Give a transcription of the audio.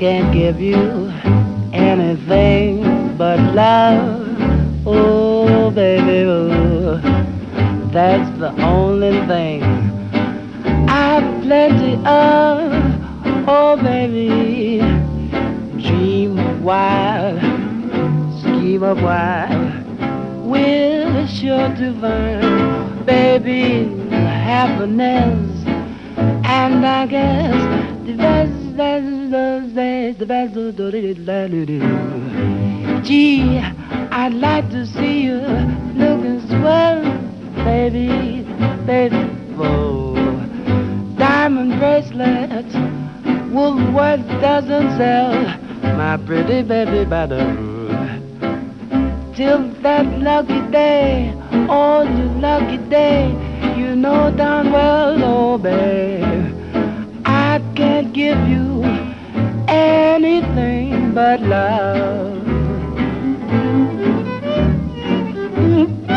can't give you anything but love. Oh, baby, oh, that's the only thing I've plenty of. Oh, baby, dream of wild, scheme of wild, we're sure to find, baby, happiness. And I guess the best, gee, I'd like to see you looking swell, baby, baby, oh. Diamond bracelets, Woolworth doesn't sell, my pretty baby, by the till that lucky day, oh, you lucky day, you know darn well, oh, babe, I can't give you anything but love.